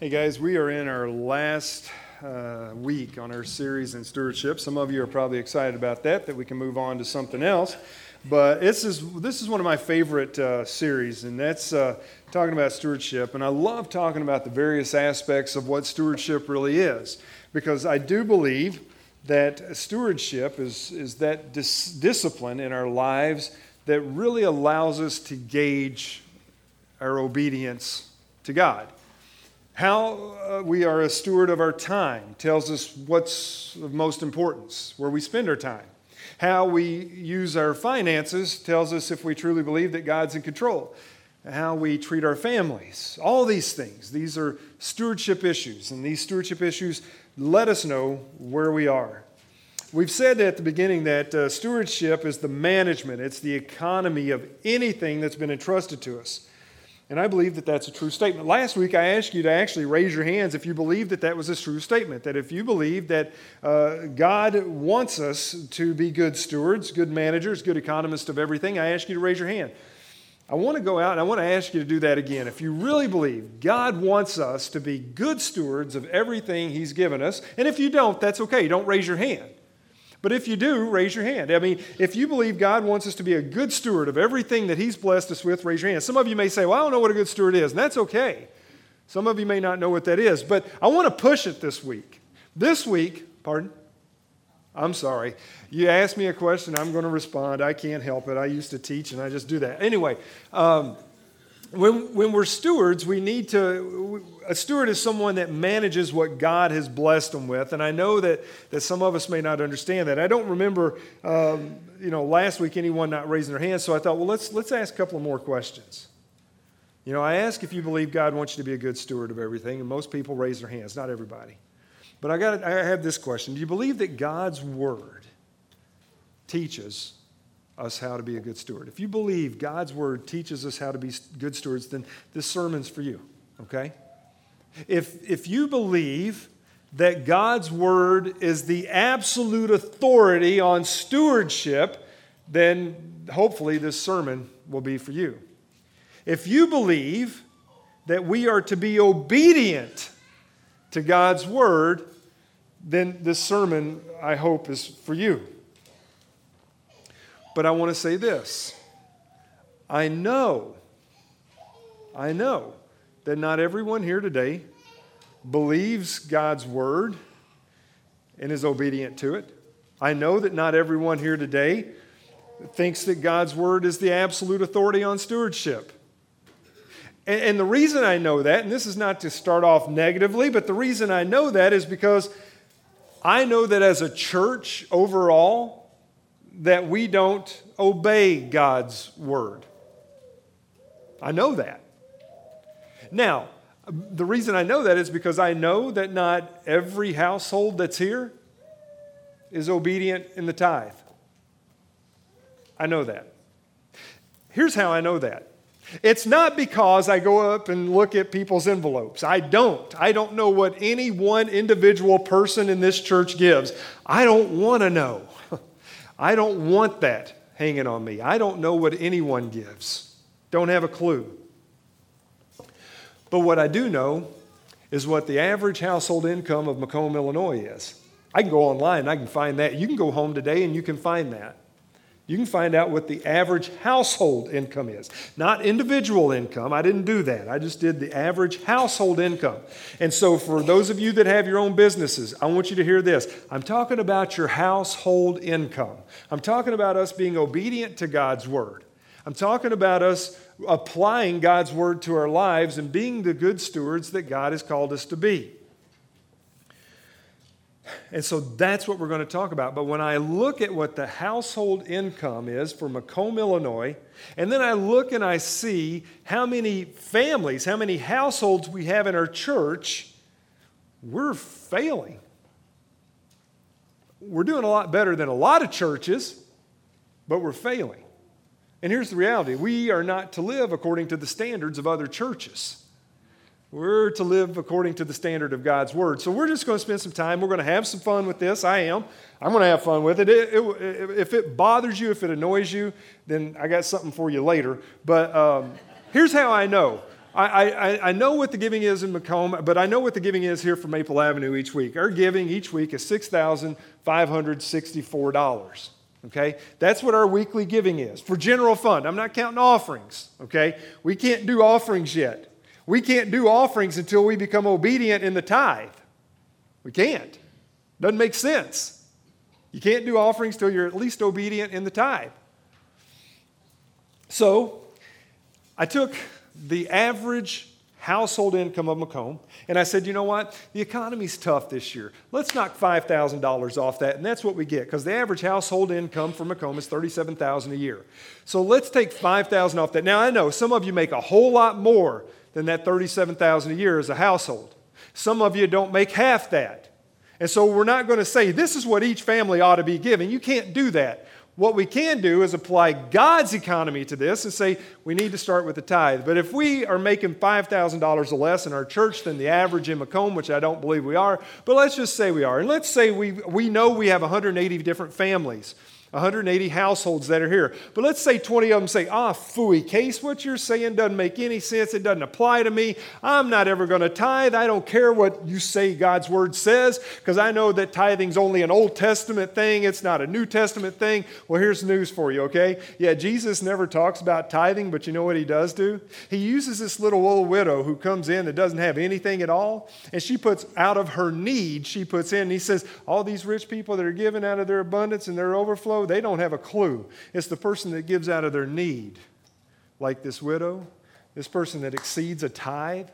Hey guys, we are in our last week on our series in stewardship. Some of you are probably excited about that we can move on to something else. But this is one of my favorite series, and that's talking about stewardship. And I love talking about the various aspects of what stewardship really is, because I do believe that stewardship is that discipline in our lives that really allows us to gauge our obedience to God. How we are a steward of our time tells us what's of most importance, where we spend our time. How we use our finances tells us if we truly believe that God's in control. How we treat our families. All these things, these are stewardship issues, and these stewardship issues let us know where we are. We've said at the beginning that stewardship is the management, it's the economy of anything that's been entrusted to us. And I believe that that's a true statement. Last week, I asked you to actually raise your hands if you believe that that was a true statement, that if you believe that God wants us to be good stewards, good managers, good economists of everything, I ask you to raise your hand. I want to go out and I want to ask you to do that again. If you really believe God wants us to be good stewards of everything He's given us, and if you don't, that's okay. Don't raise your hand. But if you do, raise your hand. I mean, if you believe God wants us to be a good steward of everything that He's blessed us with, raise your hand. Some of you may say, well, I don't know what a good steward is, and that's okay. Some of you may not know what that is, but I want to push it this week. This week, pardon? I'm sorry. You asked me a question, I'm going to respond. I can't help it. I used to teach, and I just do that. Anyway, when we're stewards, we need to, a steward is someone that manages what God has blessed them with. And I know that some of us may not understand that. I don't remember, last week anyone not raising their hands. So I thought, well, let's ask a couple of more questions. I ask if you believe God wants you to be a good steward of everything. And most people raise their hands, not everybody. But I have this question. Do you believe that God's Word teaches us how to be a good steward? If you believe God's Word teaches us how to be good stewards, then this sermon's for you, okay? If you believe that God's Word is the absolute authority on stewardship, then hopefully this sermon will be for you. If you believe that we are to be obedient to God's Word, then this sermon, I hope, is for you. But I want to say this. I know that not everyone here today believes God's Word and is obedient to it. I know that not everyone here today thinks that God's Word is the absolute authority on stewardship. And the reason I know that, and this is not to start off negatively, but the reason I know that is because I know that as a church overall, that we don't obey God's Word. I know that. Now, the reason I know that is because I know that not every household that's here is obedient in the tithe. I know that. Here's how I know that. It's not because I go up and look at people's envelopes. I don't know what any one individual person in this church gives. I don't want to know. I don't want that hanging on me. I don't know what anyone gives. Don't have a clue. But what I do know is what the average household income of Macomb, Illinois is. I can go online and I can find that. You can go home today and you can find that. You can find out what the average household income is. Not individual income. I didn't do that. I just did the average household income. And so for those of you that have your own businesses, I want you to hear this. I'm talking about your household income. I'm talking about us being obedient to God's Word. I'm talking about us applying God's Word to our lives and being the good stewards that God has called us to be. And so that's what we're going to talk about. But when I look at what the household income is for Macomb, Illinois, and then I look and I see how many families, how many households we have in our church, we're failing. We're doing a lot better than a lot of churches, but we're failing. And here's the reality. We are not to live according to the standards of other churches. We're to live according to the standard of God's Word. So we're just going to spend some time. We're going to have some fun with this. I'm going to have fun with it. If it bothers you, if it annoys you, then I got something for you later. But here's how I know. I know what the giving is in Macomb, but I know what the giving is here for Maple Avenue each week. Our giving each week is $6,564. Okay? That's what our weekly giving is for general fund. I'm not counting offerings. Okay? We can't do offerings yet. We can't do offerings until we become obedient in the tithe. We can't. Doesn't make sense. You can't do offerings till you're at least obedient in the tithe. So, I took the average household income of Macomb, and I said, you know what? The economy's tough this year. Let's knock $5,000 off that, and that's what we get, because the average household income for Macomb is $37,000 a year. So let's take $5,000 off that. Now, I know some of you make a whole lot more than that $37,000 a year as a household. Some of you don't make half that. And so we're not going to say, this is what each family ought to be giving. You can't do that. What we can do is apply God's economy to this and say we need to start with the tithe. But if we are making $5,000 or less in our church than the average in Macomb, which I don't believe we are, but let's just say we are. And let's say we know we have 180 different families, 180 households that are here. But let's say 20 of them say, phooey, Case, what you're saying doesn't make any sense. It doesn't apply to me. I'm not ever going to tithe. I don't care what you say God's word says, because I know that tithing's only an Old Testament thing. It's not a New Testament thing. Well, here's news for you, okay? Yeah, Jesus never talks about tithing, but you know what he does do? He uses this little old widow who comes in that doesn't have anything at all, and she puts out of her need, she puts in, and he says, all these rich people that are giving out of their abundance and their overflow, they don't have a clue. It's the person that gives out of their need, like this widow, this person that exceeds a tithe.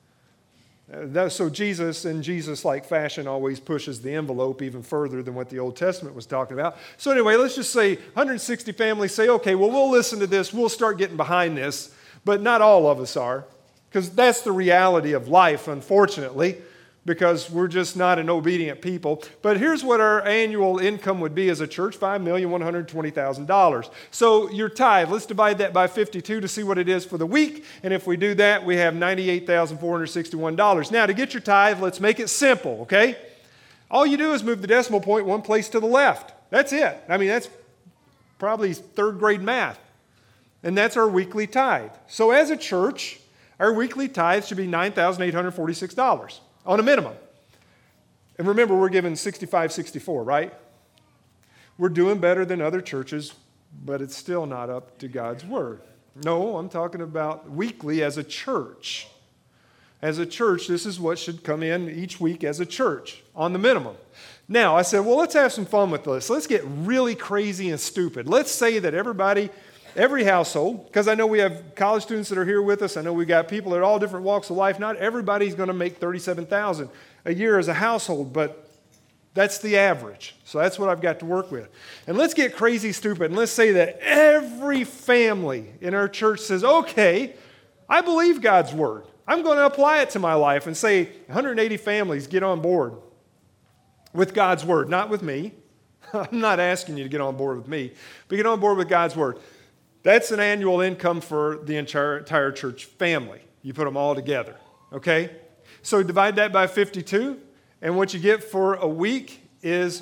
So Jesus, in Jesus-like fashion, always pushes the envelope even further than what the Old Testament was talking about. So anyway, let's just say 160 families say, okay, well, we'll listen to this. We'll start getting behind this. But not all of us are, because that's the reality of life, unfortunately, because we're just not an obedient people. But here's what our annual income would be as a church, $5,120,000. So your tithe, let's divide that by 52 to see what it is for the week. And if we do that, we have $98,461. Now, to get your tithe, let's make it simple, okay? All you do is move the decimal point one place to the left. That's it. I mean, that's probably third grade math. And that's our weekly tithe. So as a church, our weekly tithe should be $9,846. On a minimum. And remember, we're giving 65-64, right? We're doing better than other churches, but it's still not up to God's word. No, I'm talking about weekly as a church. As a church, this is what should come in each week as a church, on the minimum. Now, I said, well, let's have some fun with this. Let's get really crazy and stupid. Let's say that every household, because I know we have college students that are here with us. I know we got people at all different walks of life. Not everybody's going to make $37,000 a year as a household, but that's the average. So that's what I've got to work with. And let's get crazy stupid. And let's say that every family in our church says, okay, I believe God's word. I'm going to apply it to my life and say 180 families get on board with God's word, not with me. I'm not asking you to get on board with me, but get on board with God's word. That's an annual income for the entire church family. You put them all together, okay? So divide that by 52, and what you get for a week is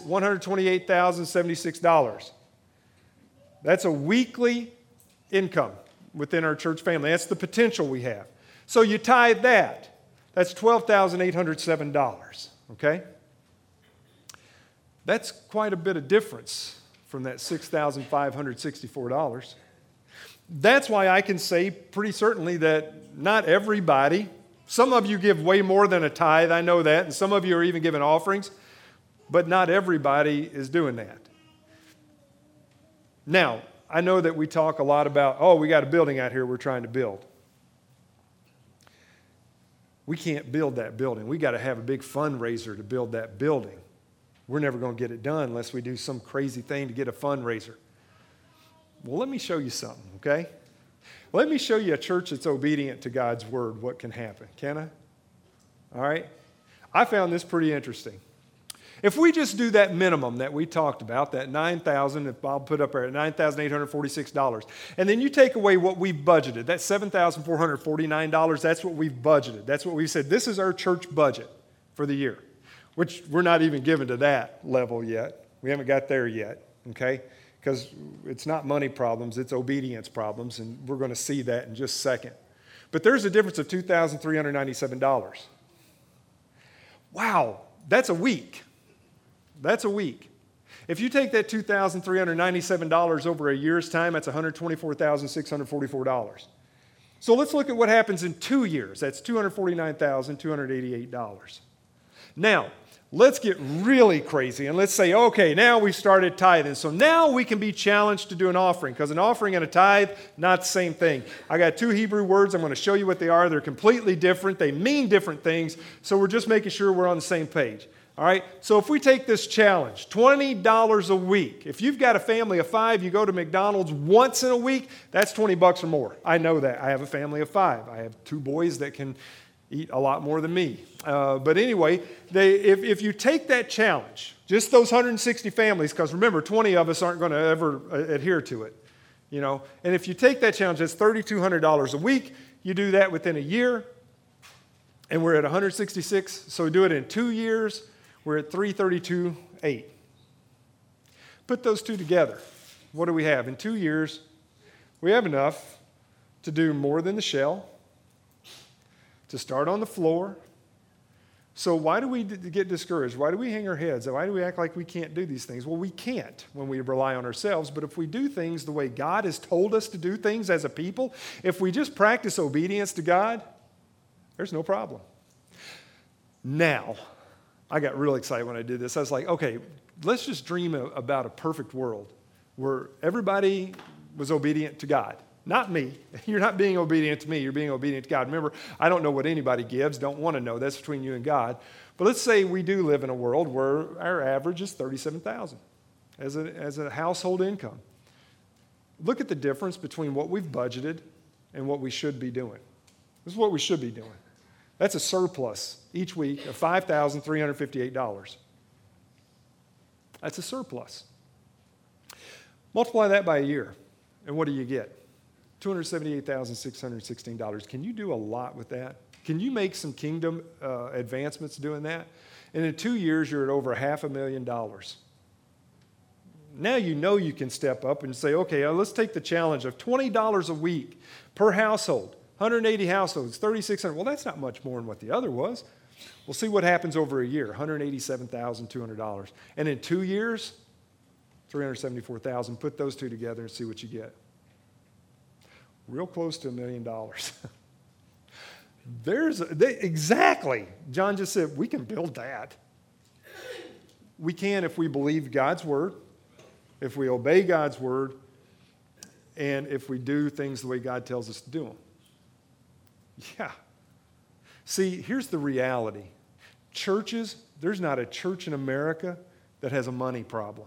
$128,076. That's a weekly income within our church family. That's the potential we have. So you tithe that. That's $12,807, okay? That's quite a bit of difference from that $6,564. That's why I can say pretty certainly that not everybody, some of you give way more than a tithe, I know that, and some of you are even giving offerings, but not everybody is doing that. Now, I know that we talk a lot about, we got a building out here we're trying to build. We can't build that building. We got to have a big fundraiser to build that building. We're never going to get it done unless we do some crazy thing to get a fundraiser. Well, let me show you something, okay? Let me show you a church that's obedient to God's word, what can happen. Can I? All right? I found this pretty interesting. If we just do that minimum that we talked about, that $9,000, if I'll put up there at $9,846, and then you take away what we've budgeted, that's $7,449, that's what we've budgeted. That's what we said, this is our church budget for the year, which we're not even given to that level yet. We haven't got there yet, okay? Because it's not money problems, it's obedience problems, and we're going to see that in just a second. But there's a difference of $2,397. Wow, that's a week. That's a week. If you take that $2,397 over a year's time, that's $124,644. So let's look at what happens in 2 years. That's $249,288. Now, let's get really crazy and let's say, okay, now we started tithing. So now we can be challenged to do an offering, because an offering and a tithe, not the same thing. I got 2 Hebrew words. I'm going to show you what they are. They're completely different. They mean different things. So we're just making sure we're on the same page. All right, so if we take this challenge, $20 a week. If you've got a family of 5, you go to McDonald's once in a week, that's $20 or more. I know that. I have a family of 5. I have 2 boys that can eat a lot more than me. But anyway, if you take that challenge, just those 160 families, because remember, 20 of us aren't going to ever adhere to it, and if you take that challenge, that's $3,200 a week. You do that within a year, and we're at 166. So do it in 2 years. We're at 332.8. Put those two together. What do we have? In 2 years, we have enough to do more than the shell, to start on the floor. So why do we get discouraged? Why do we hang our heads? Why do we act like we can't do these things? Well, we can't when we rely on ourselves, but if we do things the way God has told us to do things as a people, if we just practice obedience to God, there's no problem. Now, I got real excited when I did this. I was like, okay, let's just dream about a perfect world where everybody was obedient to God. Not me. You're not being obedient to me. You're being obedient to God. Remember, I don't know what anybody gives. Don't want to know. That's between you and God. But let's say we do live in a world where our average is $37,000 as a household income. Look at the difference between what we've budgeted and what we should be doing. This is what we should be doing. That's a surplus each week of $5,358. That's a surplus. Multiply that by a year, and what do you get? $278,616. Can you do a lot with that? Can you make some kingdom advancements doing that? And in 2 years, you're at over $500,000. Now you can step up and say, okay, let's take the challenge of $20 a week per household. 180 households, $3,600. Well, that's not much more than what the other was. We'll see what happens over a year, $187,200. And in 2 years, $374,000. Put those two together and see what you get. Real close to $1 million. Exactly. John just said, we can build that. We can if we believe God's word, if we obey God's word, and if we do things the way God tells us to do them. Yeah. See, here's the reality. Churches, there's not a church in America that has a money problem.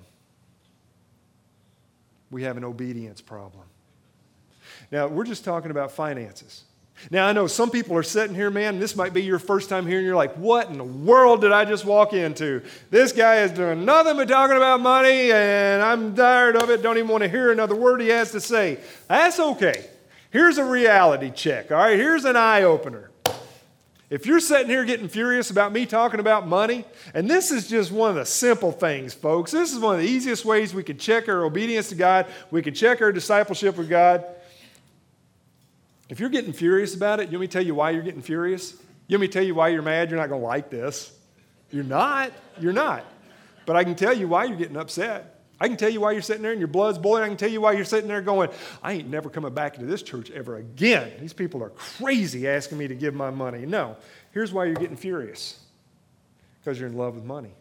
We have an obedience problem. Now, we're just talking about finances. Now, I know some people are sitting here, man, and this might be your first time here, and you're like, what in the world did I just walk into? This guy is doing nothing but talking about money, and I'm tired of it, don't even want to hear another word he has to say. That's okay. Here's a reality check, all right? Here's an eye-opener. If you're sitting here getting furious about me talking about money, and this is just one of the simple things, folks. This is one of the easiest ways we can check our obedience to God. We can check our discipleship with God. If you're getting furious about it, you want me to tell you why you're getting furious? You want me to tell you why you're mad? You're not going to like this. You're not. You're not. But I can tell you why you're getting upset. I can tell you why you're sitting there and your blood's boiling. I can tell you why you're sitting there going, I ain't never coming back into this church ever again. These people are crazy asking me to give my money. No. Here's why you're getting furious. Because you're in love with money.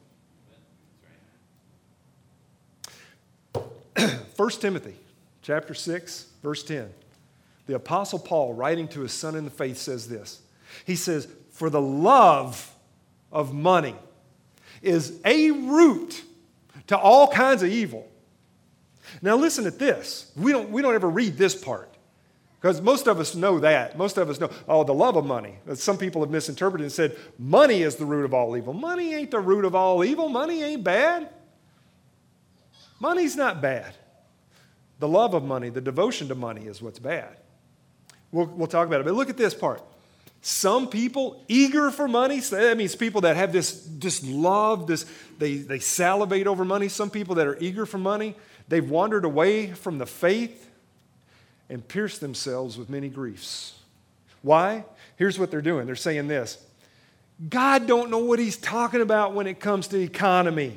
1 Timothy chapter 6, verse 10. The Apostle Paul, writing to his son in the faith, says this. He says, for the love of money is a root to all kinds of evil. Now listen at this. We don't ever read this part. Because most of us know that. Most of us know, the love of money. Some people have misinterpreted and said, money is the root of all evil. Money ain't the root of all evil. Money ain't bad. Money's not bad. The love of money, the devotion to money is what's bad. We'll talk about it. But look at this part. Some people eager for money, so that means people that have this love, they salivate over money. Some people that are eager for money, they've wandered away from the faith and pierced themselves with many griefs. Why? Here's what they're doing. They're saying this: God don't know what he's talking about when it comes to economy.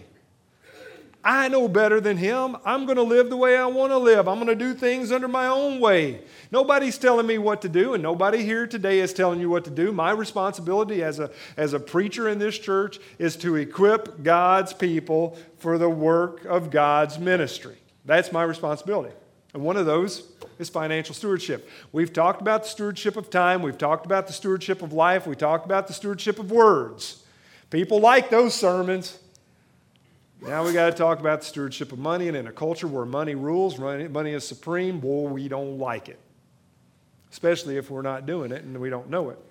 I know better than him. I'm going to live the way I want to live. I'm going to do things under my own way. Nobody's telling me what to do, and nobody here today is telling you what to do. My responsibility as a preacher in this church is to equip God's people for the work of God's ministry. That's my responsibility. And one of those is financial stewardship. We've talked about the stewardship of time. We've talked about the stewardship of life. We talked about the stewardship of words. People like those sermons. Now we got to talk about the stewardship of money, and in a culture where money rules, money is supreme, boy, we don't like it. Especially if we're not doing it and we don't know it.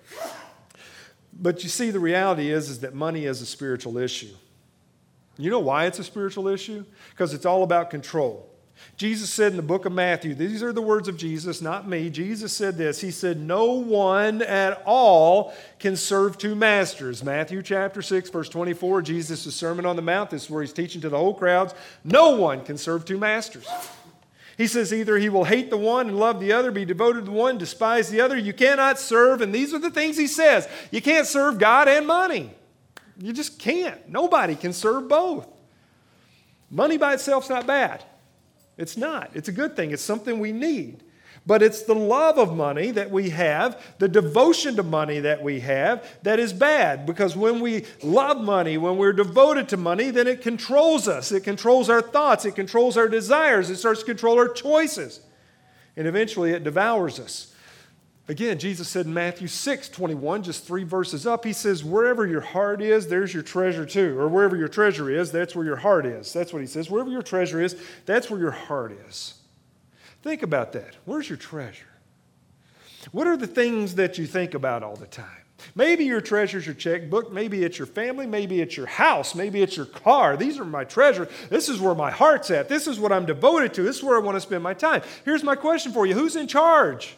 But you see, the reality is that money is a spiritual issue. You know why it's a spiritual issue? Because it's all about control. Jesus said in the book of Matthew, these are the words of Jesus, not me. Jesus said this. He said, no one at all can serve two masters. Matthew chapter 6, verse 24, Jesus' Sermon on the Mount. This is where he's teaching to the whole crowds. No one can serve two masters. He says either he will hate the one and love the other, be devoted to the one, despise the other. You cannot serve, and these are the things he says. You can't serve God and money. You just can't. Nobody can serve both. Money by itself is not bad. It's not. It's a good thing. It's something we need. But it's the love of money that we have, the devotion to money that we have, that is bad. Because when we love money, when we're devoted to money, then it controls us. It controls our thoughts. It controls our desires. It starts to control our choices. And eventually it devours us. Again, Jesus said in Matthew 6:21, just 3 verses up, he says, wherever your heart is, there's your treasure too. Or wherever your treasure is, that's where your heart is. That's what he says. Wherever your treasure is, that's where your heart is. Think about that. Where's your treasure? What are the things that you think about all the time? Maybe your treasure's your checkbook. Maybe it's your family. Maybe it's your house. Maybe it's your car. These are my treasure. This is where my heart's at. This is what I'm devoted to. This is where I want to spend my time. Here's my question for you. Who's in charge?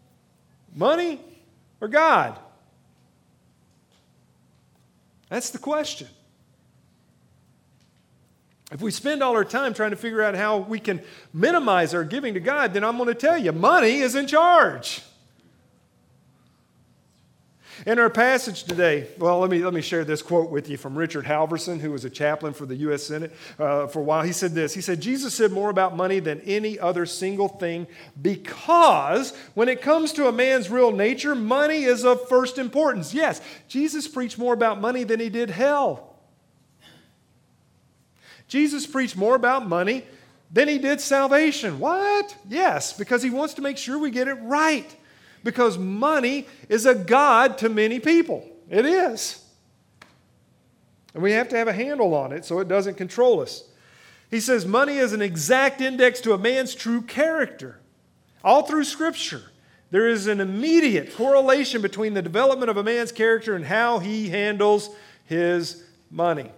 Money or God? That's the question. If we spend all our time trying to figure out how we can minimize our giving to God, then I'm going to tell you, money is in charge. In our passage today, well, let me share this quote with you from Richard Halverson, who was a chaplain for the U.S. Senate for a while. He said this. He said, Jesus said more about money than any other single thing because when it comes to a man's real nature, money is of first importance. Yes, Jesus preached more about money than he did hell. Jesus preached more about money than he did salvation. What? Yes, because he wants to make sure we get it right. Because money is a god to many people. It is. And we have to have a handle on it so it doesn't control us. He says money is an exact index to a man's true character. All through Scripture, there is an immediate correlation between the development of a man's character and how he handles his money.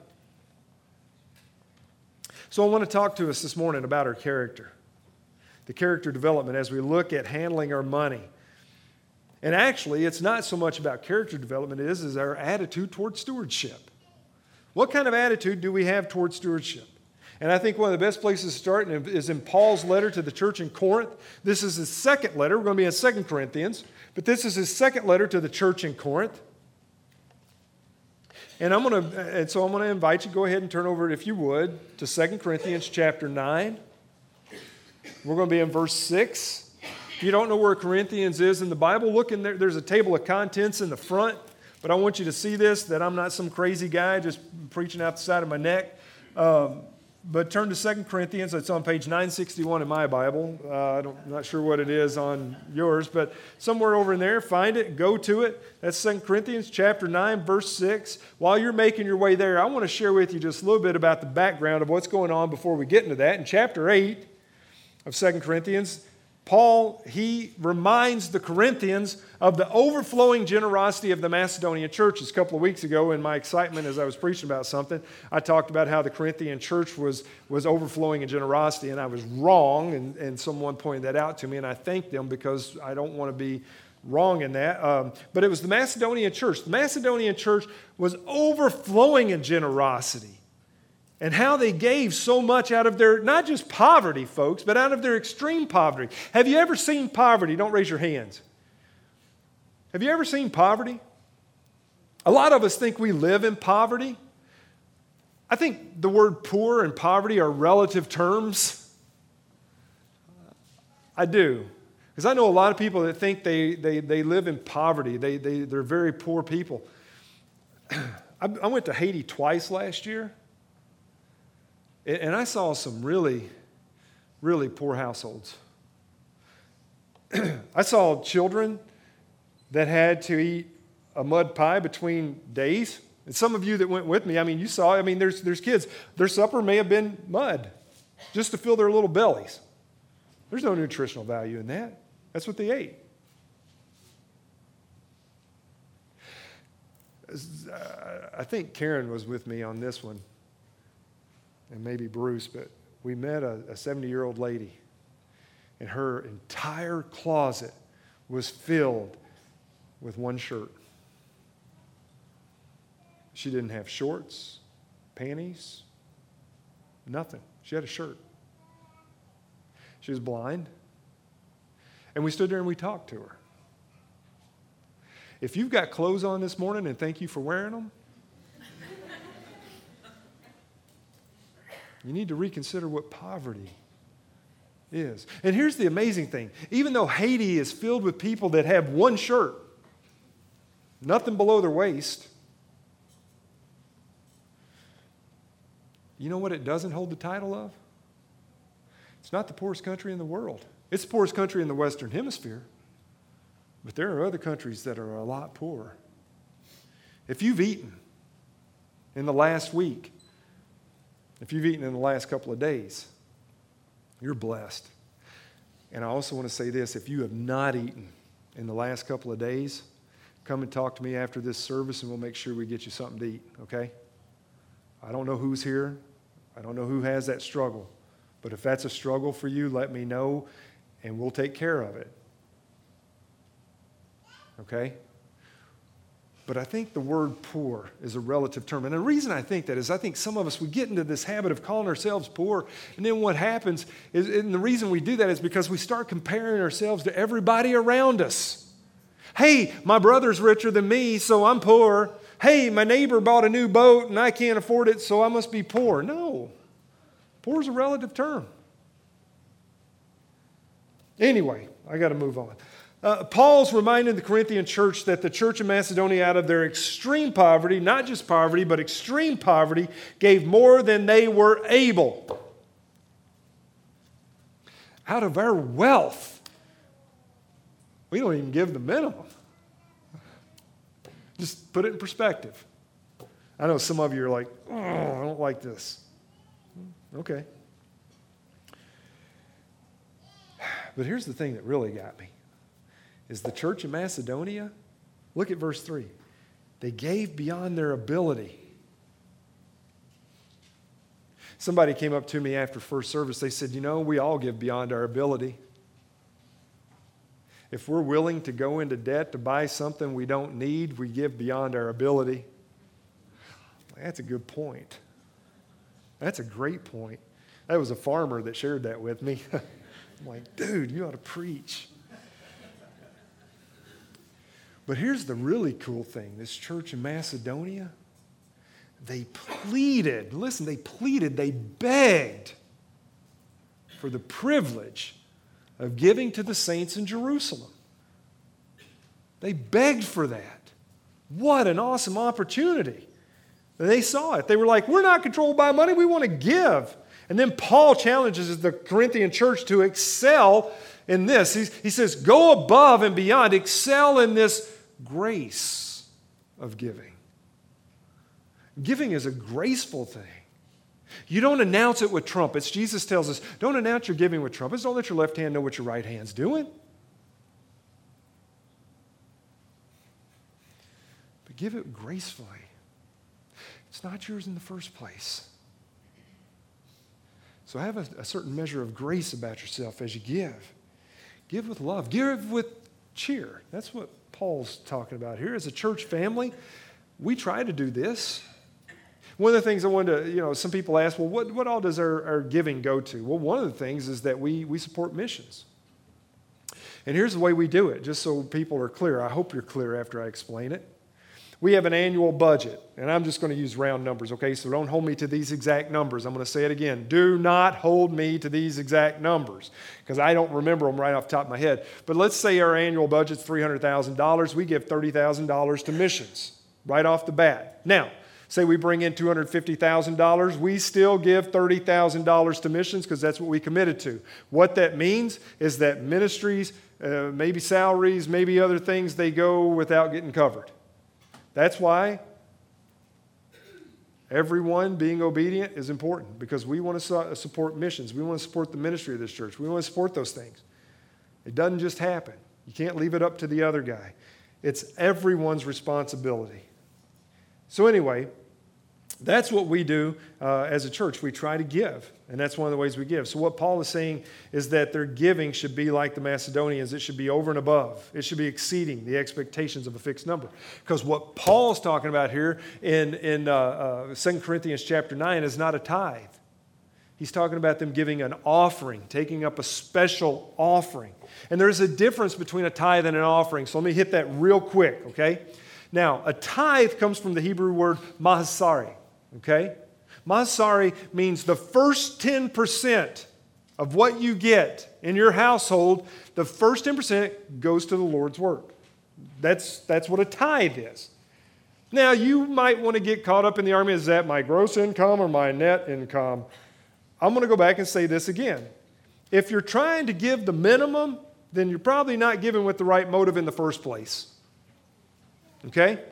So I want to talk to us this morning about our character. The character development as we look at handling our money. And actually, it's not so much about character development, it is our attitude toward stewardship. What kind of attitude do we have toward stewardship? And I think one of the best places to start is in Paul's letter to the church in Corinth. This is his second letter. We're going to be in 2 Corinthians. But this is his second letter to the church in Corinth. And so I'm going to invite you to go ahead and turn over, if you would, to 2 Corinthians chapter 9. We're going to be in verse 6. If you don't know where Corinthians is in the Bible, look in there. There's a table of contents in the front. But I want you to see this, that I'm not some crazy guy just preaching out the side of my neck. But turn to 2 Corinthians. It's on page 961 in my Bible. I'm not sure what it is on yours, but somewhere over in there, find it, go to it. That's 2 Corinthians chapter 9, verse 6. While you're making your way there, I want to share with you just a little bit about the background of what's going on before we get into that. In chapter 8 of 2 Corinthians, Paul, he reminds the Corinthians of the overflowing generosity of the Macedonian churches. A couple of weeks ago, in my excitement as I was preaching about something, I talked about how the Corinthian church was overflowing in generosity, and I was wrong, and someone pointed that out to me, and I thanked them because I don't want to be wrong in that. But it was the Macedonian church. The Macedonian church was overflowing in generosity. And how they gave so much out of their, not just poverty, folks, but out of their extreme poverty. Have you ever seen poverty? Don't raise your hands. Have you ever seen poverty? A lot of us think we live in poverty. I think the word poor and poverty are relative terms. I do. Because I know a lot of people that think they live in poverty. They're very poor people. I went to Haiti twice last year, and I saw some really, really poor households. I saw children that had to eat a mud pie between days. And some of you that went with me, you saw, there's kids. Their supper may have been mud just to fill their little bellies. There's no nutritional value in that. That's what they ate. I think Karen was with me on this one, and maybe Bruce, but we met a 70-year-old lady, and her entire closet was filled with one shirt. She didn't have shorts, panties, nothing. She had a shirt. She was blind. And we stood there and we talked to her. If you've got clothes on this morning, and thank you for wearing them, you need to reconsider what poverty is. And here's the amazing thing. Even though Haiti is filled with people that have one shirt, nothing below their waist, you know what it doesn't hold the title of? It's not the poorest country in the world. It's the poorest country in the Western Hemisphere. But there are other countries that are a lot poorer. If you've eaten in the last week, if you've eaten in the last couple of days, you're blessed. And I also want to say this, if you have not eaten in the last couple of days, come and talk to me after this service and we'll make sure we get you something to eat, okay? I don't know who's here. I don't know who has that struggle. But if that's a struggle for you, let me know and we'll take care of it. Okay? But I think the word poor is a relative term. And the reason I think that is I think some of us, we get into this habit of calling ourselves poor. And then what happens is, and the reason we do that is because we start comparing ourselves to everybody around us. Hey, my brother's richer than me, so I'm poor. Hey, my neighbor bought a new boat and I can't afford it, so I must be poor. No. Poor is a relative term. Anyway, I got to move on. Paul's reminding the Corinthian church that the church in Macedonia, out of their extreme poverty, not just poverty, but extreme poverty, gave more than they were able. Out of our wealth, we don't even give the minimum. Just put it in perspective. I know some of you are like, oh, I don't like this. Okay. But here's the thing that really got me. Is the church in Macedonia, look at verse 3. They gave beyond their ability. Somebody came up to me after first service. They said, we all give beyond our ability. If we're willing to go into debt to buy something we don't need, we give beyond our ability. That's a good point. That's a great point. That was a farmer that shared that with me. I'm like, dude, you ought to preach. But here's the really cool thing. This church in Macedonia, they pleaded, they begged for the privilege of giving to the saints in Jerusalem. They begged for that. What an awesome opportunity. And they saw it. They were like, we're not controlled by money, we want to give. And then Paul challenges the Corinthian church to excel in this. He says, go above and beyond, excel in this grace of giving. Giving is a graceful thing. You don't announce it with trumpets. Jesus tells us, don't announce your giving with trumpets. Don't let your left hand know what your right hand's doing. But give it gracefully. It's not yours in the first place. So have a certain measure of grace about yourself as you give. Give with love. Give with cheer. That's what Paul's talking about here. As a church family, we try to do this. One of the things I wanted to, some people ask, well, what all does our giving go to? Well, one of the things is that we support missions. And here's the way we do it, just so people are clear. I hope you're clear after I explain it. We have an annual budget, and I'm just going to use round numbers, okay? So don't hold me to these exact numbers. I'm going to say it again. Do not hold me to these exact numbers, because I don't remember them right off the top of my head. But let's say our annual budget's $300,000. We give $30,000 to missions right off the bat. Now, say we bring in $250,000, we still give $30,000 to missions because that's what we committed to. What that means is that ministries, maybe salaries, maybe other things, they go without getting covered. That's why everyone being obedient is important, because we want to support missions. We want to support the ministry of this church. We want to support those things. It doesn't just happen. You can't leave it up to the other guy. It's everyone's responsibility. So anyway, that's what we do as a church. We try to give, and that's one of the ways we give. So what Paul is saying is that their giving should be like the Macedonians. It should be over and above. It should be exceeding the expectations of a fixed number. Because what Paul's talking about here in 2 Corinthians chapter 9 is not a tithe. He's talking about them giving an offering, taking up a special offering. And there's a difference between a tithe and an offering. So let me hit that real quick, okay? Now, a tithe comes from the Hebrew word mahasari. Okay? Mahasari means the first 10% of what you get in your household, the first 10% goes to the Lord's work. That's what a tithe is. Now, you might want to get caught up in the argument, is that my gross income or my net income? I'm going to go back and say this again. If you're trying to give the minimum, then you're probably not giving with the right motive in the first place. Okay?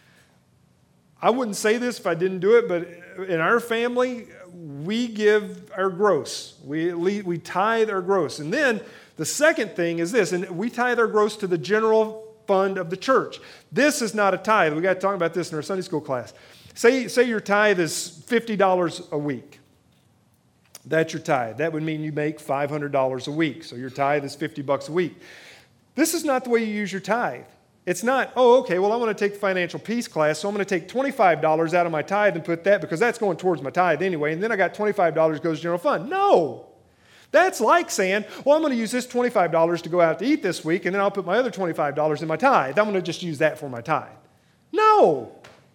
I wouldn't say this if I didn't do it, but in our family, we give our gross. We tithe our gross. And then the second thing is this, and we tithe our gross to the general fund of the church. This is not a tithe. We got to talk about this in our Sunday school class. Say your tithe is $50 a week. That's your tithe. That would mean you make $500 a week. So your tithe is $50 a week. This is not the way you use your tithe. It's not, oh, okay, well, I want to take the financial peace class, so I'm going to take $25 out of my tithe and put that, because that's going towards my tithe anyway, and then I got $25 goes to general fund. No. That's like saying, well, I'm going to use this $25 to go out to eat this week, and then I'll put my other $25 in my tithe. I'm going to just use that for my tithe. No.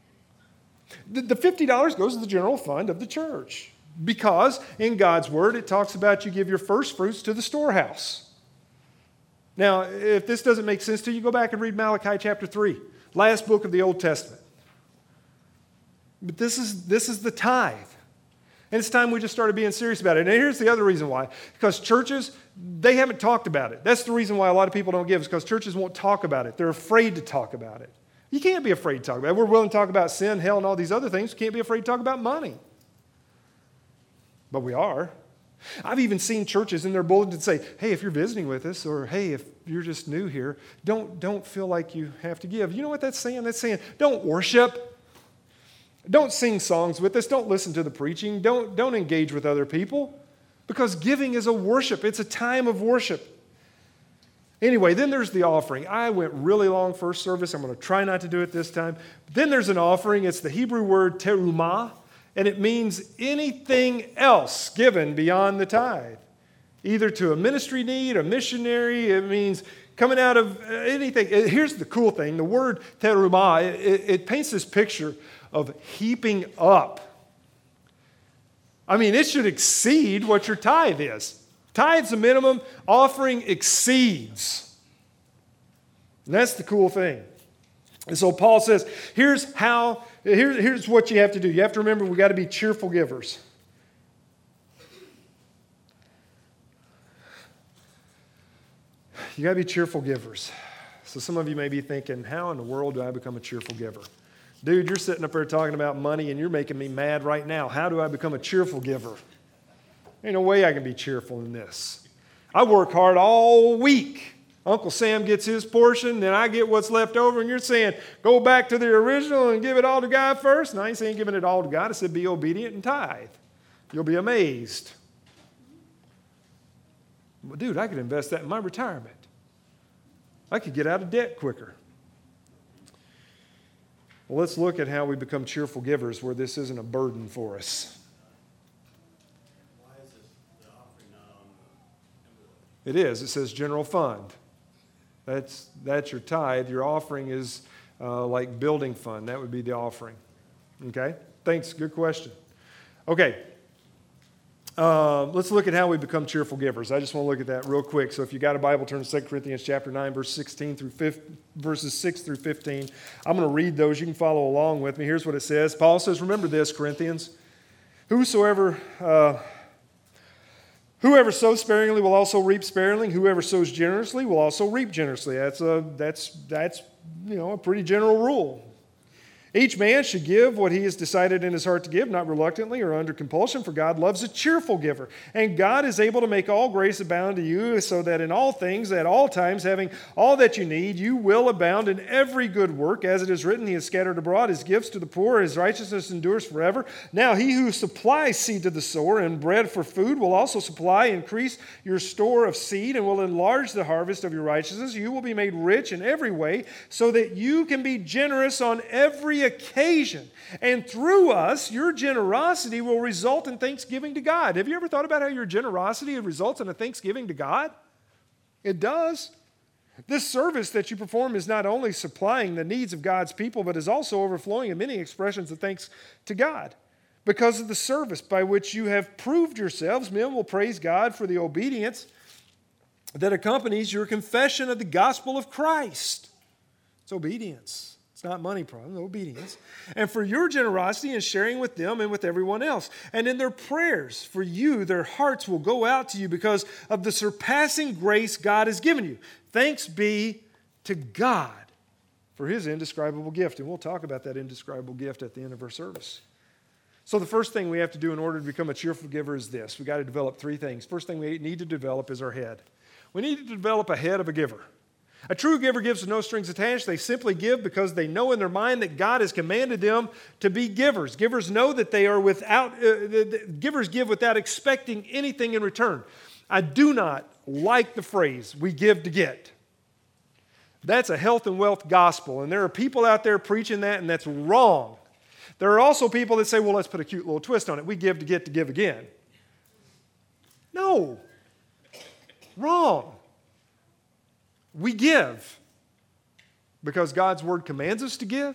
The $50 goes to the general fund of the church, because in God's word, it talks about you give your first fruits to the storehouse. Now, if this doesn't make sense to you, go back and read Malachi chapter 3, last book of the Old Testament. But this is the tithe. And it's time we just started being serious about it. And here's the other reason why. Because churches, they haven't talked about it. That's the reason why a lot of people don't give, is because churches won't talk about it. They're afraid to talk about it. You can't be afraid to talk about it. We're willing to talk about sin, hell, and all these other things. We can't be afraid to talk about money. But we are. I've even seen churches in their bulletin say, hey, if you're visiting with us, or hey, if you're just new here, don't feel like you have to give. You know what that's saying? That's saying, don't worship. Don't sing songs with us. Don't listen to the preaching. Don't engage with other people. Because giving is a worship. It's a time of worship. Anyway, then there's the offering. I went really long first service. I'm going to try not to do it this time. But then there's an offering. It's the Hebrew word terumah. And it means anything else given beyond the tithe, either to a ministry need, a missionary. It means coming out of anything. Here's the cool thing. The word terumah, it paints this picture of heaping up. I mean, it should exceed what your tithe is. Tithe's the minimum. Offering exceeds. And that's the cool thing. And so Paul says, here's what you have to do. You have to remember, we've got to be cheerful givers. You got to be cheerful givers. So some of you may be thinking, how in the world do I become a cheerful giver? Dude, you're sitting up there talking about money and you're making me mad right now. How do I become a cheerful giver? Ain't no way I can be cheerful in this. I work hard all week. Uncle Sam gets his portion, then I get what's left over, and you're saying, go back to the original and give it all to God first? And I ain't saying giving it all to God. I said be obedient and tithe. You'll be amazed. Well, dude, I could invest that in my retirement. I could get out of debt quicker. Well, let's look at how we become cheerful givers where this isn't a burden for us. Why is the offering not on the envelope? It is. It says general fund. That's your tithe. Your offering is like building fund. That would be the offering. Okay? Thanks. Good question. Okay. Let's look at how we become cheerful givers. I just want to look at that real quick. So if you got a Bible, turn to 2 Corinthians chapter 9, verses 6 through 15. I'm going to read those. You can follow along with me. Here's what it says. Paul says, remember this, Corinthians. Whoever sows sparingly will also reap sparingly. Whoever sows generously will also reap generously. That's a pretty general rule. Each man should give what he has decided in his heart to give, not reluctantly or under compulsion, for God loves a cheerful giver. And God is able to make all grace abound to you, so that in all things, at all times, having all that you need, you will abound in every good work. As it is written, he has scattered abroad his gifts to the poor, his righteousness endures forever. Now he who supplies seed to the sower and bread for food will also increase your store of seed, and will enlarge the harvest of your righteousness. You will be made rich in every way, so that you can be generous on every occasion. And through us, your generosity will result in thanksgiving to God. Have you ever thought about how your generosity results in a thanksgiving to God? It does. This service that you perform is not only supplying the needs of God's people, but is also overflowing in many expressions of thanks to God. Because of the service by which you have proved yourselves, men will praise God for the obedience that accompanies your confession of the gospel of Christ. It's obedience. It's not money problem, obedience. And for your generosity in sharing with them and with everyone else. And in their prayers for you, their hearts will go out to you because of the surpassing grace God has given you. Thanks be to God for his indescribable gift. And we'll talk about that indescribable gift at the end of our service. So the first thing we have to do in order to become a cheerful giver is this. We've got to develop three things. First thing we need to develop is our head. We need to develop a head of a giver. A true giver gives with no strings attached. They simply give because they know in their mind that God has commanded them to be givers. Givers know that they are givers give without expecting anything in return. I do not like the phrase, we give to get. That's a health and wealth gospel, and there are people out there preaching that, and that's wrong. There are also people that say, well, let's put a cute little twist on it. We give to get to give again. No. Wrong. We give because God's word commands us to give,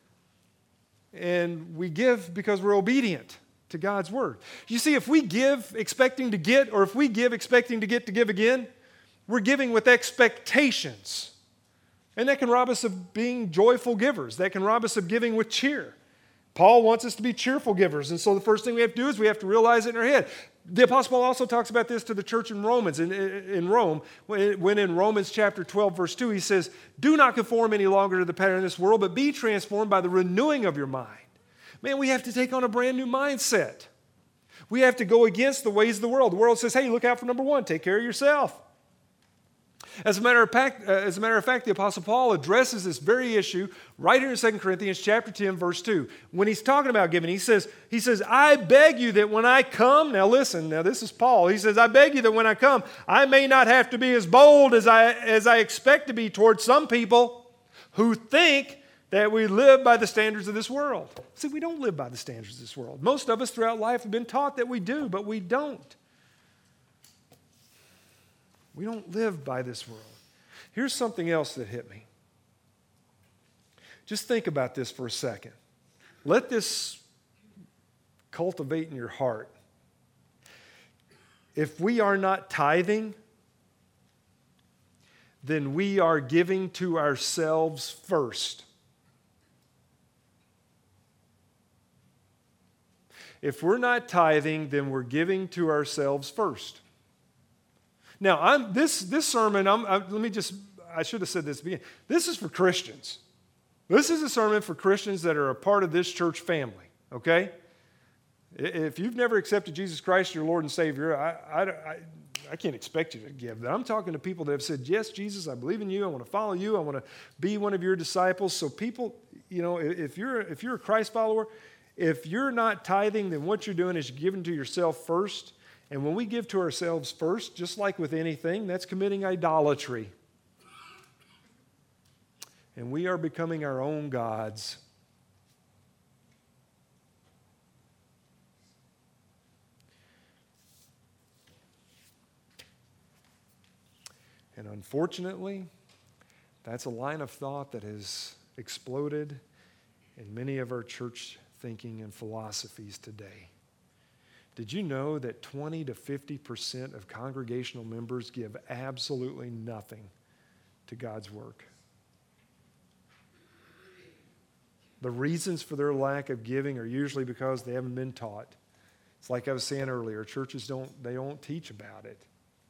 and we give because we're obedient to God's word. You see, if we give expecting to get, or if we give expecting to give again, we're giving with expectations. And that can rob us of being joyful givers. That can rob us of giving with cheer. Paul wants us to be cheerful givers, and so the first thing we have to do is we have to realize it in our head. The Apostle Paul also talks about this to the church in Rome, when in Romans chapter 12, verse 2, he says, do not conform any longer to the pattern of this world, but be transformed by the renewing of your mind. Man, we have to take on a brand new mindset. We have to go against the ways of the world. The world says, hey, look out for number one, take care of yourself. As a matter of fact, the Apostle Paul addresses this very issue right here in 2 Corinthians chapter 10, verse 2. When he's talking about giving, he says, I beg you that when I come, now listen, this is Paul. He says, I beg you that when I come, I may not have to be as bold as I expect to be towards some people who think that we live by the standards of this world. See, we don't live by the standards of this world. Most of us throughout life have been taught that we do, but we don't. We don't live by this world. Here's something else that hit me. Just think about this for a second. Let this cultivate in your heart. If we are not tithing, then we are giving to ourselves first. If we're not tithing, then we're giving to ourselves first. Now, this sermon, I should have said this at the beginning. This is for Christians. This is a sermon for Christians that are a part of this church family, okay? If you've never accepted Jesus Christ, your Lord and Savior, I can't expect you to give that. I'm talking to people that have said, yes, Jesus, I believe in you. I want to follow you. I want to be one of your disciples. So people, if you're a Christ follower, if you're not tithing, then what you're doing is giving to yourself first. And when we give to ourselves first, just like with anything, that's committing idolatry. And we are becoming our own gods. And unfortunately, That's a line of thought that has exploded in many of our church thinking and philosophies today. Did you know that 20 to 50% of congregational members give absolutely nothing to God's work? The reasons for their lack of giving are usually because they haven't been taught. It's like I was saying earlier, churches don't teach about it.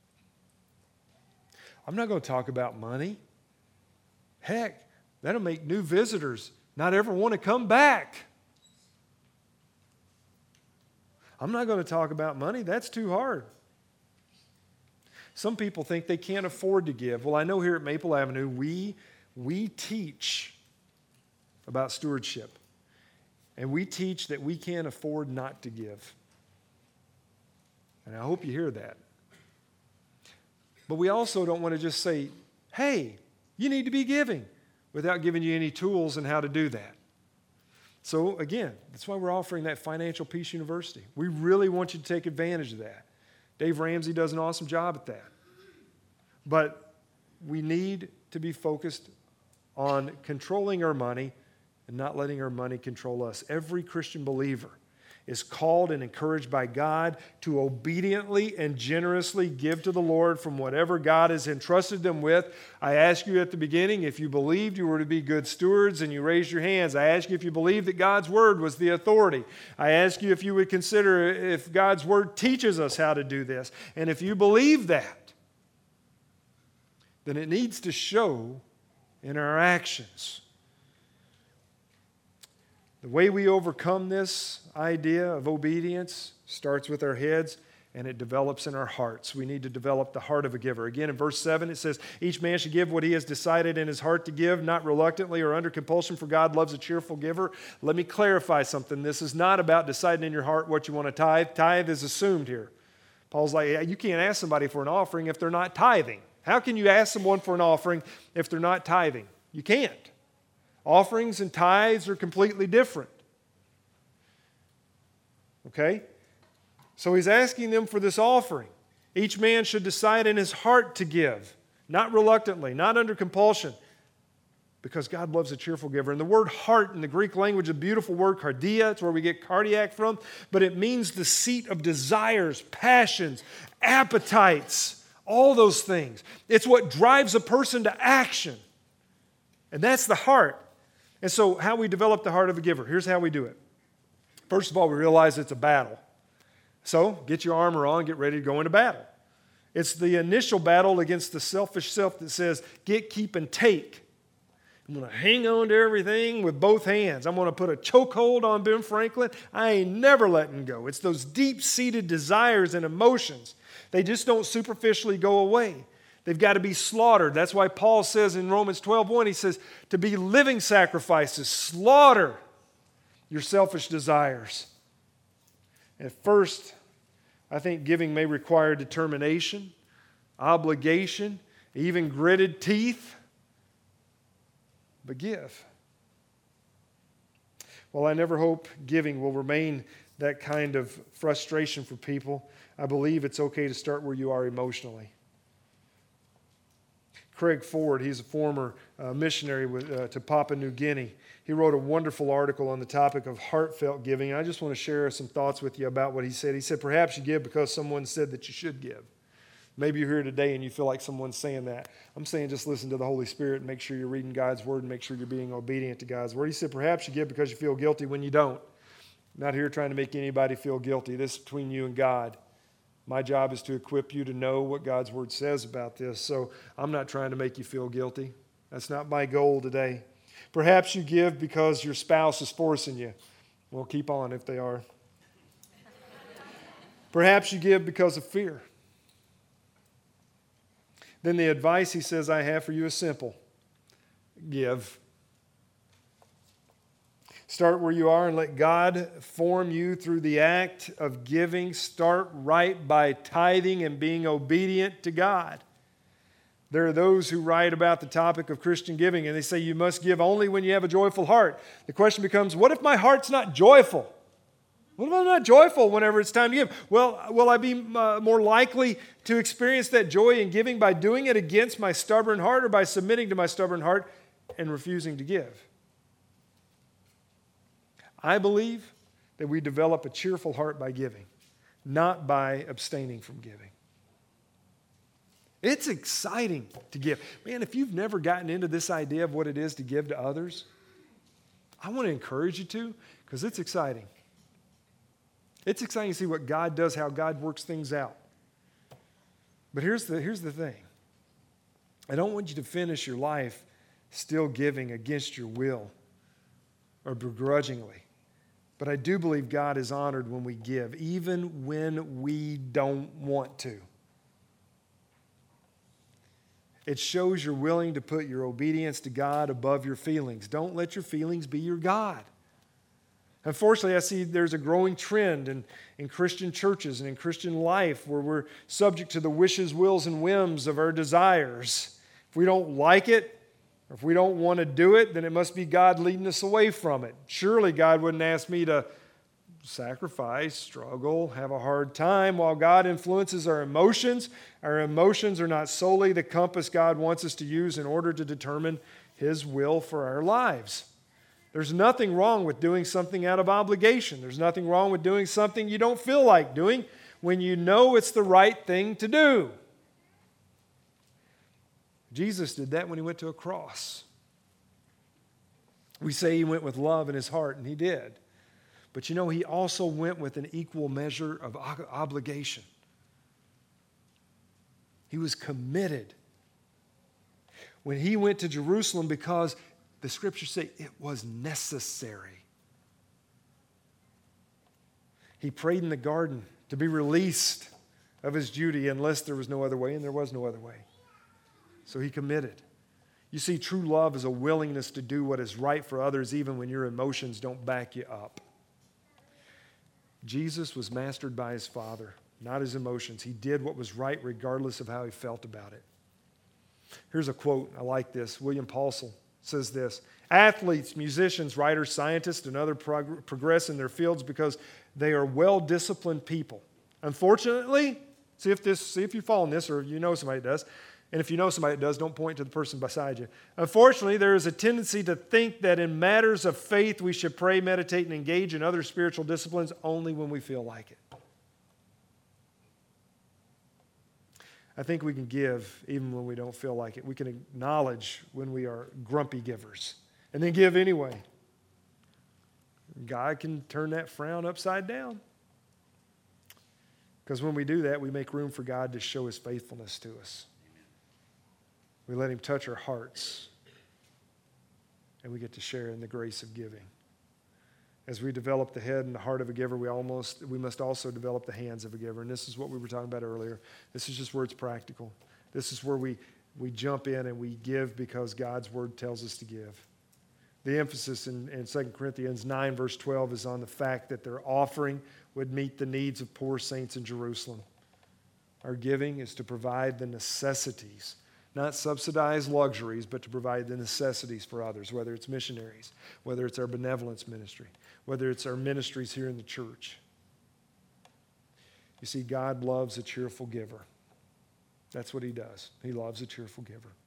I'm not going to talk about money. Heck, that'll make new visitors not ever want to come back. I'm not going to talk about money. That's too hard. Some people think they can't afford to give. Well, I know here at Maple Avenue, we teach about stewardship. And we teach that we can't afford not to give. And I hope you hear that. But we also don't want to just say, hey, you need to be giving, without giving you any tools on how to do that. So again, that's why we're offering that Financial Peace University. We really want you to take advantage of that. Dave Ramsey does an awesome job at that. But we need to be focused on controlling our money and not letting our money control us. Every Christian believer is called and encouraged by God to obediently and generously give to the Lord from whatever God has entrusted them with. I asked you at the beginning if you believed you were to be good stewards, and you raised your hands. I asked you if you believed that God's Word was the authority. I asked you if you would consider if God's Word teaches us how to do this. And if you believe that, then it needs to show in our actions. The way we overcome this idea of obedience starts with our heads, and it develops in our hearts. We need to develop the heart of a giver. Again, in verse 7, it says, each man should give what he has decided in his heart to give, not reluctantly or under compulsion, for God loves a cheerful giver. Let me clarify something. This is not about deciding in your heart what you want to tithe. Tithe is assumed here. Paul's like, you can't ask somebody for an offering if they're not tithing. How can you ask someone for an offering if they're not tithing? You can't. Offerings and tithes are completely different. Okay? So he's asking them for this offering. Each man should decide in his heart to give, not reluctantly, not under compulsion, because God loves a cheerful giver. And the word heart in the Greek language, a beautiful word, cardia, it's where we get cardiac from, but it means the seat of desires, passions, appetites, all those things. It's what drives a person to action. And that's the heart. And so how we develop the heart of a giver, here's how we do it. First of all, we realize it's a battle. So get your armor on, get ready to go into battle. It's the initial battle against the selfish self that says, get, keep, and take. I'm going to hang on to everything with both hands. I'm going to put a chokehold on Ben Franklin. I ain't never letting go. It's those deep-seated desires and emotions. They just don't superficially go away. They've got to be slaughtered. That's why Paul says in Romans 12:1, he says, to be living sacrifices, slaughter your selfish desires. At first, I think giving may require determination, obligation, even gritted teeth. But give. Well, I never hope giving will remain that kind of frustration for people. I believe it's okay to start where you are emotionally. Craig Ford, he's a former missionary to Papua New Guinea. He wrote a wonderful article on the topic of heartfelt giving. I just want to share some thoughts with you about what he said. He said, perhaps you give because someone said that you should give. Maybe you're here today and you feel like someone's saying that. I'm saying just listen to the Holy Spirit and make sure you're reading God's Word and make sure you're being obedient to God's Word. He said, perhaps you give because you feel guilty when you don't. I'm not here trying to make anybody feel guilty. This is between you and God. My job is to equip you to know what God's Word says about this. So I'm not trying to make you feel guilty. That's not my goal today. Perhaps you give because your spouse is forcing you. Well, keep on if they are. Perhaps you give because of fear. Then the advice he says I have for you is simple. Give. Start where you are and let God form you through the act of giving. Start right by tithing and being obedient to God. There are those who write about the topic of Christian giving and they say you must give only when you have a joyful heart. The question becomes, what if my heart's not joyful? What if I'm not joyful whenever it's time to give? Well, will I be more likely to experience that joy in giving by doing it against my stubborn heart or by submitting to my stubborn heart and refusing to give? I believe that we develop a cheerful heart by giving, not by abstaining from giving. It's exciting to give. Man, if you've never gotten into this idea of what it is to give to others, I want to encourage you to, because it's exciting. It's exciting to see what God does, how God works things out. But here's the thing. I don't want you to finish your life still giving against your will or begrudgingly. But I do believe God is honored when we give, even when we don't want to. It shows you're willing to put your obedience to God above your feelings. Don't let your feelings be your God. Unfortunately, I see there's a growing trend in Christian churches and in Christian life where we're subject to the wishes, wills, and whims of our desires. If we don't like it, or if we don't want to do it, then it must be God leading us away from it. Surely God wouldn't ask me to sacrifice, struggle, have a hard time while God influences our emotions. Our emotions are not solely the compass God wants us to use in order to determine His will for our lives. There's nothing wrong with doing something out of obligation. There's nothing wrong with doing something you don't feel like doing when you know it's the right thing to do. Jesus did that when He went to a cross. We say He went with love in His heart, and He did. But you know, He also went with an equal measure of obligation. He was committed. When He went to Jerusalem, because the Scriptures say it was necessary. He prayed in the garden to be released of His duty unless there was no other way, and there was no other way. So He committed. You see, true love is a willingness to do what is right for others even when your emotions don't back you up. Jesus was mastered by His Father, not His emotions. He did what was right regardless of how He felt about it. Here's a quote. I like this. William Paulson says this: athletes, musicians, writers, scientists, and others progress in their fields because they are well-disciplined people. Unfortunately, see if you fall in this, or you know somebody that does. And if you know somebody that does, don't point to the person beside you. Unfortunately, there is a tendency to think that in matters of faith, we should pray, meditate, and engage in other spiritual disciplines only when we feel like it. I think we can give even when we don't feel like it. We can acknowledge when we are grumpy givers and then give anyway. God can turn that frown upside down. Because when we do that, we make room for God to show His faithfulness to us. We let Him touch our hearts, and we get to share in the grace of giving. As we develop the head and the heart of a giver, we must also develop the hands of a giver. And this is what we were talking about earlier. This is just where it's practical. This is where we jump in and we give because God's Word tells us to give. The emphasis in 2 Corinthians 9, verse 12 is on the fact that their offering would meet the needs of poor saints in Jerusalem. Our giving is to provide the necessities, not subsidize luxuries, but to provide the necessities for others, whether it's missionaries, whether it's our benevolence ministry, whether it's our ministries here in the church. You see, God loves a cheerful giver. That's what He does. He loves a cheerful giver.